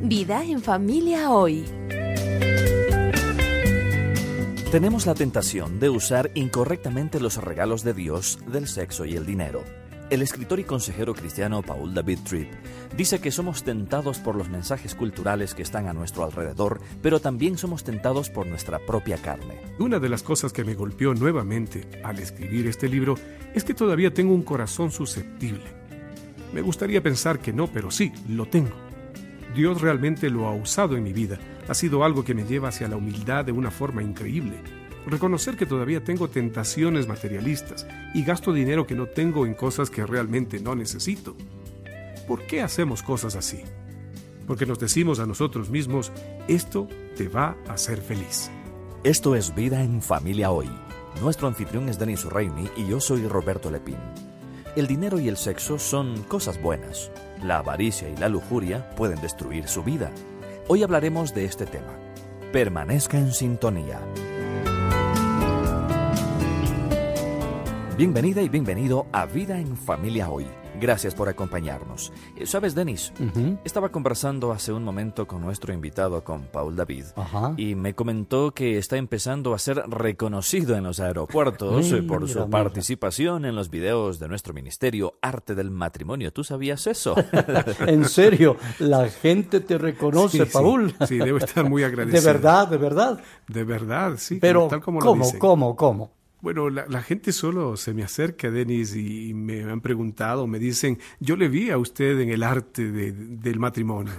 Vida en familia hoy. Tenemos la tentación de usar incorrectamente los regalos de Dios del sexo y el dinero. El escritor y consejero cristiano Paul David Tripp dice que somos tentados por los mensajes culturales que están a nuestro alrededor, pero también somos tentados por nuestra propia carne. Una de las cosas que me golpeó nuevamente al escribir este libro es que todavía tengo un corazón susceptible. Me gustaría pensar que no, pero sí, lo tengo. Dios realmente lo ha usado en mi vida. Ha sido algo que me lleva hacia la humildad de una forma increíble. Reconocer que todavía tengo tentaciones materialistas y gasto dinero que no tengo en cosas que realmente no necesito. ¿Por qué hacemos cosas así? Porque nos decimos a nosotros mismos, esto te va a hacer feliz. Esto es Vida en Familia Hoy. Nuestro anfitrión es Denis Reimi y yo soy Roberto Lepín. El dinero y el sexo son cosas buenas. La avaricia y la lujuria pueden destruir su vida. Hoy hablaremos de este tema. Permanezca en sintonía. Bienvenida y bienvenido a Vida en Familia Hoy. Gracias por acompañarnos. ¿Sabes, Denis? Estaba conversando hace un momento con nuestro invitado, con Paul David, y me comentó que está empezando a ser reconocido en los aeropuertos por su participación en los videos de nuestro ministerio Arte del Matrimonio. ¿Tú sabías eso? En serio, la gente te reconoce, Sí, Paul. Sí, debo estar muy agradecido. De verdad, de verdad. De verdad, sí. Pero, tal como lo dicen. ¿cómo? Bueno, la gente solo se me acerca, Denis, y me han preguntado, me dicen, yo le vi a usted en el arte del matrimonio.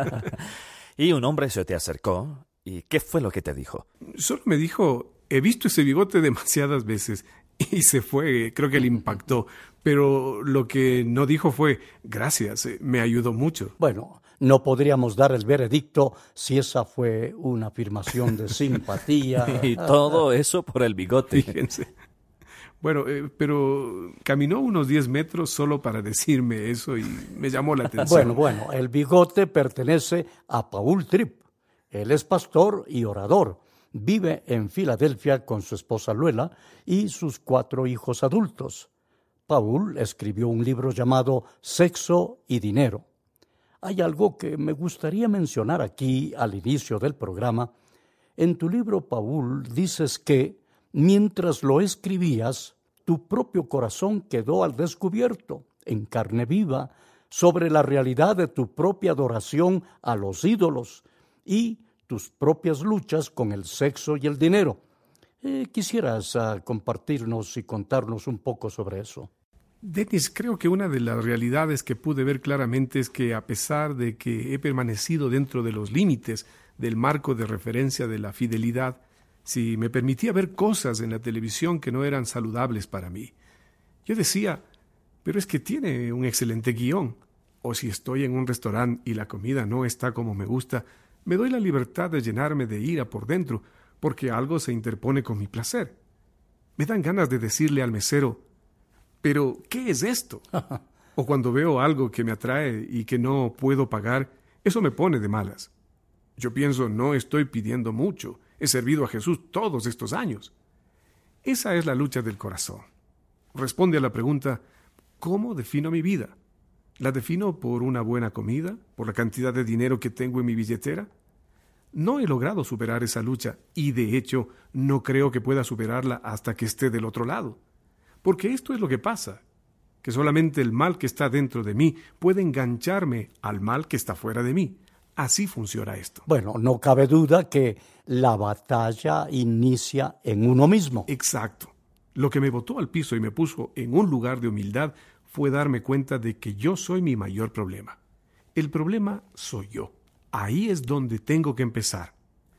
Y un hombre se te acercó, ¿y qué fue lo que te dijo? Solo me dijo, he visto ese bigote demasiadas veces, y se fue, creo que le impactó. Pero lo que no dijo fue, gracias, me ayudó mucho. Bueno, no podríamos dar el veredicto si esa fue una afirmación de simpatía. Y todo eso por el bigote. Fíjense. Bueno, pero caminó unos 10 metros solo para decirme eso y me llamó la atención. Bueno, el bigote pertenece a Paul Tripp. Él es pastor y orador. Vive en Filadelfia con su esposa Luela y sus 4 hijos adultos. Paul escribió un libro llamado Sexo y Dinero. Hay algo que me gustaría mencionar aquí al inicio del programa. En tu libro, Paul, dices que mientras lo escribías, tu propio corazón quedó al descubierto, en carne viva, sobre la realidad de tu propia adoración a los ídolos y tus propias luchas con el sexo y el dinero. ¿Quisieras compartirnos y contarnos un poco sobre eso? Denis, creo que una de las realidades que pude ver claramente es que a pesar de que he permanecido dentro de los límites del marco de referencia de la fidelidad, si me permitía ver cosas en la televisión que no eran saludables para mí. Yo decía, pero es que tiene un excelente guión. O si estoy en un restaurante y la comida no está como me gusta, me doy la libertad de llenarme de ira por dentro, porque algo se interpone con mi placer. Me dan ganas de decirle al mesero, ¿pero qué es esto? O cuando veo algo que me atrae y que no puedo pagar, eso me pone de malas. Yo pienso, no estoy pidiendo mucho, he servido a Jesús todos estos años. Esa es la lucha del corazón. Responde a la pregunta, ¿cómo defino mi vida? ¿La defino por una buena comida? ¿Por la cantidad de dinero que tengo en mi billetera? No he logrado superar esa lucha y, de hecho, no creo que pueda superarla hasta que esté del otro lado. Porque esto es lo que pasa, que solamente el mal que está dentro de mí puede engancharme al mal que está fuera de mí. Así funciona esto. Bueno, no cabe duda que la batalla inicia en uno mismo. Exacto. Lo que me botó al piso y me puso en un lugar de humildad fue darme cuenta de que yo soy mi mayor problema. El problema soy yo. Ahí es donde tengo que empezar.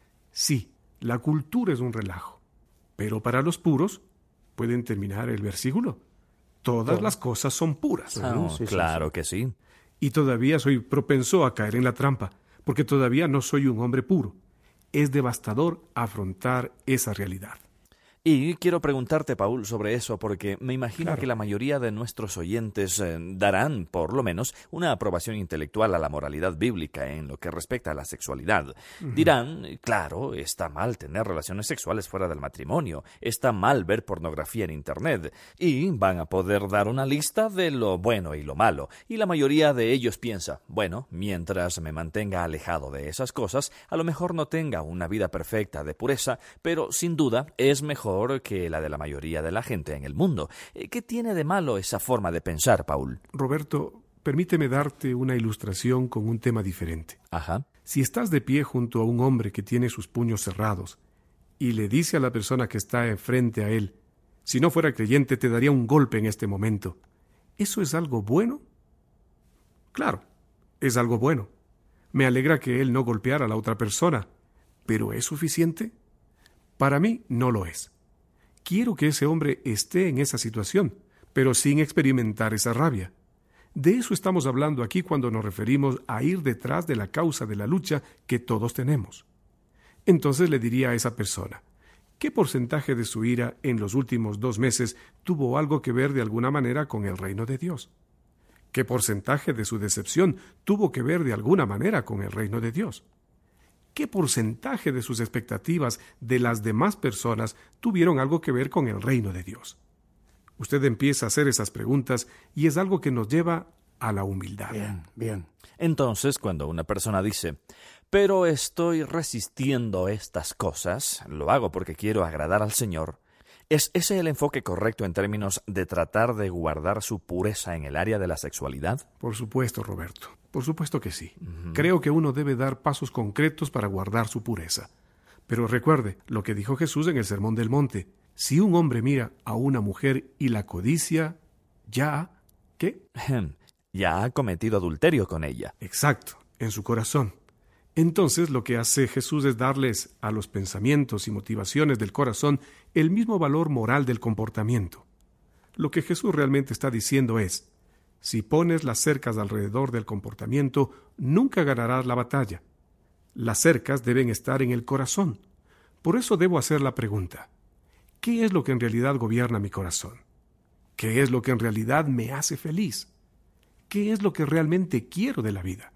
Sí, la cultura es un relajo, pero para los puros pueden terminar el versículo. Todas las cosas son puras. Claro que sí. Y todavía soy propenso a caer en la trampa, porque todavía no soy un hombre puro. Es devastador afrontar esa realidad. Y quiero preguntarte, Paul, sobre eso, porque me imagino Claro. que la mayoría de nuestros oyentes darán, por lo menos, una aprobación intelectual a la moralidad bíblica en lo que respecta a la sexualidad. Dirán, claro, está mal tener relaciones sexuales fuera del matrimonio, está mal ver pornografía en Internet, y van a poder dar una lista de lo bueno y lo malo. Y la mayoría de ellos piensa, bueno, mientras me mantenga alejado de esas cosas, a lo mejor no tenga una vida perfecta de pureza, pero sin duda es mejor que la de la mayoría de la gente en el mundo. ¿Qué tiene de malo esa forma de pensar, Paul? Roberto, permíteme darte una ilustración con un tema diferente. Ajá. Si estás de pie junto a un hombre que tiene sus puños cerrados y le dice a la persona que está enfrente a él, si no fuera creyente te daría un golpe en este momento, ¿eso es algo bueno? Claro, es algo bueno. Me alegra que él no golpeara a la otra persona, ¿pero es suficiente? Para mí no lo es. Quiero que ese hombre esté en esa situación, pero sin experimentar esa rabia. De eso estamos hablando aquí cuando nos referimos a ir detrás de la causa de la lucha que todos tenemos. Entonces le diría a esa persona, ¿qué porcentaje de su ira en los últimos 2 meses tuvo algo que ver de alguna manera con el reino de Dios? ¿Qué porcentaje de su decepción tuvo que ver de alguna manera con el reino de Dios? ¿Qué porcentaje de sus expectativas de las demás personas tuvieron algo que ver con el reino de Dios? Usted empieza a hacer esas preguntas y es algo que nos lleva a la humildad. Bien. Entonces, cuando una persona dice, pero estoy resistiendo estas cosas, lo hago porque quiero agradar al Señor, ¿es ese el enfoque correcto en términos de tratar de guardar su pureza en el área de la sexualidad? Por supuesto, Roberto. Por supuesto que sí. Creo que uno debe dar pasos concretos para guardar su pureza. Pero recuerde lo que dijo Jesús en el Sermón del Monte. Si un hombre mira a una mujer y la codicia, ya... ¿Qué? Ya ha cometido adulterio con ella. Exacto, en su corazón. Entonces lo que hace Jesús es darles a los pensamientos y motivaciones del corazón el mismo valor moral del comportamiento. Lo que Jesús realmente está diciendo es, si pones las cercas alrededor del comportamiento, nunca ganarás la batalla. Las cercas deben estar en el corazón. Por eso debo hacer la pregunta, ¿qué es lo que en realidad gobierna mi corazón? ¿Qué es lo que en realidad me hace feliz? ¿Qué es lo que realmente quiero de la vida?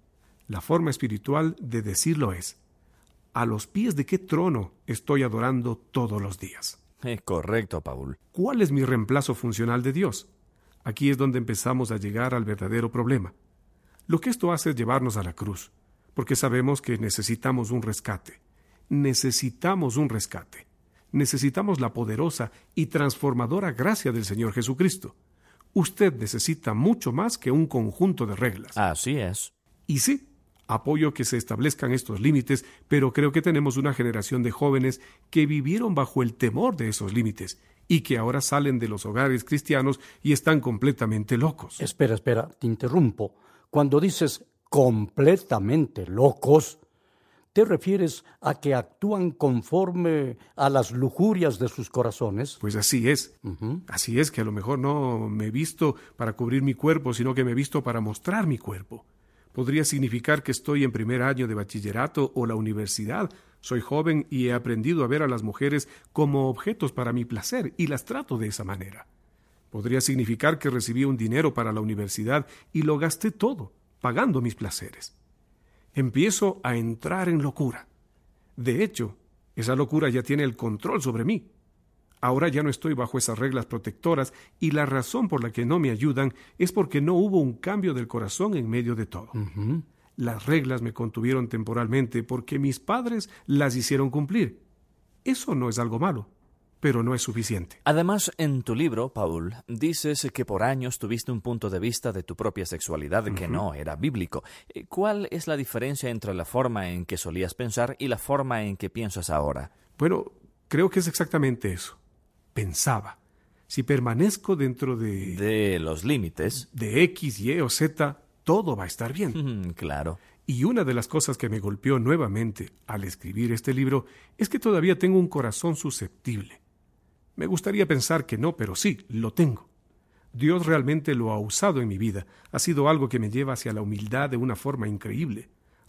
La forma espiritual de decirlo es, ¿a los pies de qué trono estoy adorando todos los días? Correcto, Paul. ¿Cuál es mi reemplazo funcional de Dios? Aquí es donde empezamos a llegar al verdadero problema. Lo que esto hace es llevarnos a la cruz, porque sabemos que necesitamos un rescate. Necesitamos un rescate. Necesitamos la poderosa y transformadora gracia del Señor Jesucristo. Usted necesita mucho más que un conjunto de reglas. Así es. Y sí, apoyo que se establezcan estos límites, pero creo que tenemos una generación de jóvenes que vivieron bajo el temor de esos límites y que ahora salen de los hogares cristianos y están completamente locos. Espera, te interrumpo. Cuando dices completamente locos, ¿te refieres a que actúan conforme a las lujurias de sus corazones? Pues así es. Así es que a lo mejor no me he visto para cubrir mi cuerpo, sino que me he visto para mostrar mi cuerpo. Podría significar que estoy en primer año de bachillerato o la universidad. Soy joven y he aprendido a ver a las mujeres como objetos para mi placer y las trato de esa manera. Podría significar que recibí un dinero para la universidad y lo gasté todo, pagando mis placeres. Empiezo a entrar en locura. De hecho, esa locura ya tiene el control sobre mí. Ahora ya no estoy bajo esas reglas protectoras y la razón por la que no me ayudan es porque no hubo un cambio del corazón en medio de todo. Las reglas me contuvieron temporalmente porque mis padres las hicieron cumplir. Eso no es algo malo, pero no es suficiente. Además, en tu libro, Paul, dices que por años tuviste un punto de vista de tu propia sexualidad que no era bíblico. ¿Cuál es la diferencia entre la forma en que solías pensar y la forma en que piensas ahora? Bueno, creo que es exactamente eso. Pensaba, si permanezco dentro de los límites, de X, Y o Z, todo va a estar bien. Claro. Y una de las cosas que me golpeó nuevamente al escribir este libro es que todavía tengo un corazón susceptible. Me gustaría pensar que no, pero sí, lo tengo. Dios realmente lo ha usado en mi vida. Ha sido algo que me lleva hacia la humildad de una forma increíble.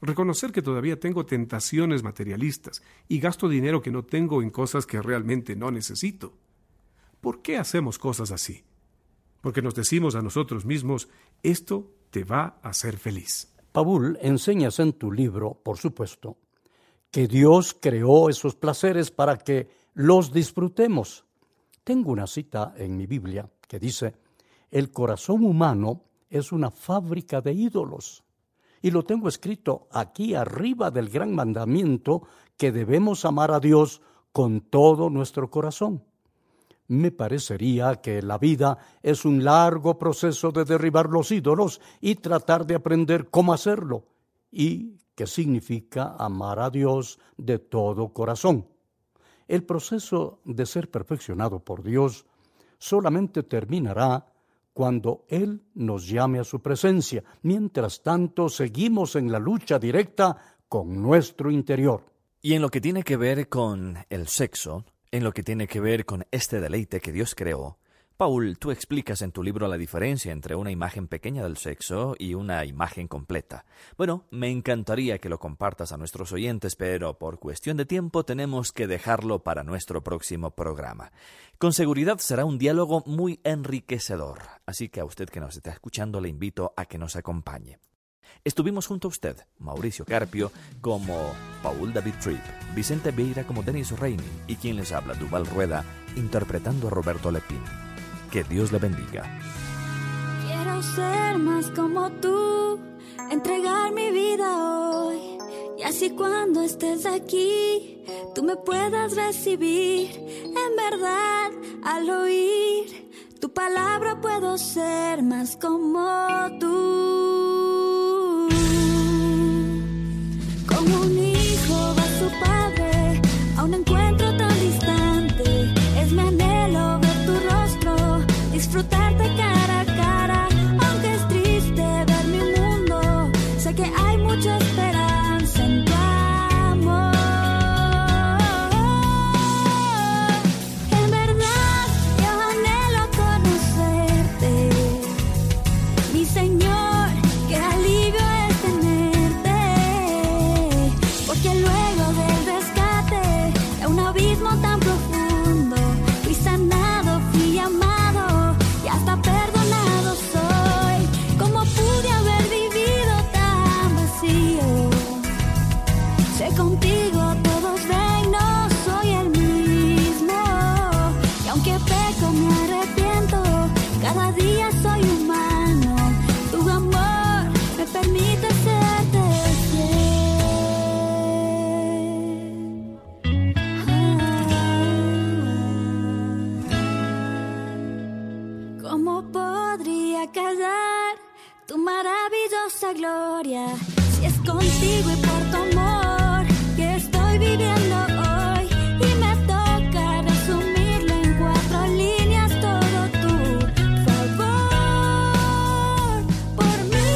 reconocer que todavía tengo tentaciones materialistas y gasto dinero que no tengo en cosas que realmente no necesito. ¿Por qué hacemos cosas así? Porque nos decimos a nosotros mismos, esto te va a hacer feliz. Paul, enseñas en tu libro, por supuesto, que Dios creó esos placeres para que los disfrutemos. Tengo una cita en mi Biblia que dice, el corazón humano es una fábrica de ídolos. Y lo tengo escrito aquí arriba del gran mandamiento que debemos amar a Dios con todo nuestro corazón. Me parecería que la vida es un largo proceso de derribar los ídolos y tratar de aprender cómo hacerlo, y que significa amar a Dios de todo corazón. El proceso de ser perfeccionado por Dios solamente terminará cuando Él nos llame a su presencia. Mientras tanto, seguimos en la lucha directa con nuestro interior. Y en lo que tiene que ver con el sexo, en lo que tiene que ver con este deleite que Dios creó, Paul, tú explicas en tu libro la diferencia entre una imagen pequeña del sexo y una imagen completa. Bueno, me encantaría que lo compartas a nuestros oyentes, pero por cuestión de tiempo tenemos que dejarlo para nuestro próximo programa. Con seguridad será un diálogo muy enriquecedor, así que a usted que nos está escuchando le invito a que nos acompañe. Estuvimos junto a usted, Mauricio Carpio, como Paul David Tripp, Vicente Vieira como Denis Reini y quien les habla, Duval Rueda, interpretando a Roberto Lepín. Que Dios le bendiga. Quiero ser más como tú, entregar mi vida hoy, y así cuando estés aquí, tú me puedas recibir. En verdad, al oír tu palabra puedo ser más como tú. Como un hijo va a su padre a un encuentro tan distante, es mi anhelo ver tu rostro, disfrutarte cara a cara. Aunque es triste ver mi mundo, sé que hay mucha esperanza en tu amor. En verdad yo anhelo conocerte, mi Señor, qué alivio es tenerte, porque luego del rescate de un abismo tan profundo, fui sanado, fui amado y hasta perdonado soy. ¿Cómo pude haber vivido tan vacío? Sé contigo todos ven, no soy el mismo, y aunque peco me arrepiento, cada día soy humano. Tu amor me permite serte fiel. ¿Cómo podría callar tu maravillosa gloria si es contigo y por tu amor que estoy viviendo hoy? Y me toca resumirlo en 4 líneas, todo tu favor por mi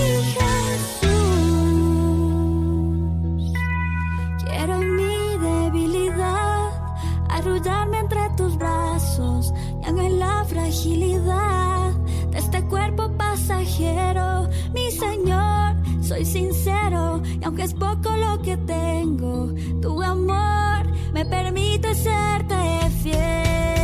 Jesús. Quiero en mi debilidad arrullarme entre tus brazos, y aun en la fragilidad de este cuerpo pasajero, mi Señor, soy sincero, y aunque es poco lo que tengo, tu amor me permite serte fiel.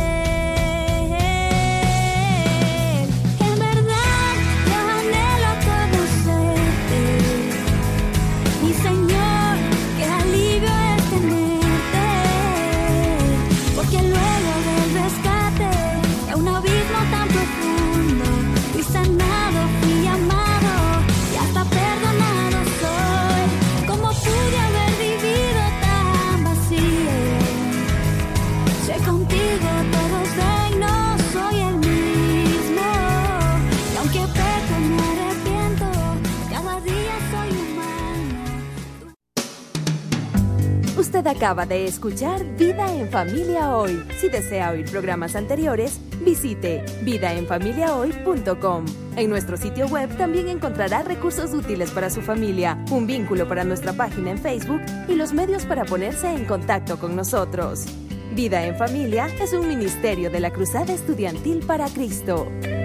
En verdad yo anhelo conocerte, mi Señor, qué alivio es tenerte, porque luego del rescate de un abismo tan profundo, fui sanado, fui amado y hasta perdonado soy. ¿Cómo pude haber vivido tan vacío? Sé contigo todos ven, no soy el mismo, y aunque peco me arrepiento, cada día soy humano. Usted acaba de escuchar Vida en Familia Hoy. Si desea oír programas anteriores, visite vidaenfamiliahoy.com. En nuestro sitio web también encontrará recursos útiles para su familia, un vínculo para nuestra página en Facebook y los medios para ponerse en contacto con nosotros. Vida en Familia es un ministerio de la Cruzada Estudiantil para Cristo.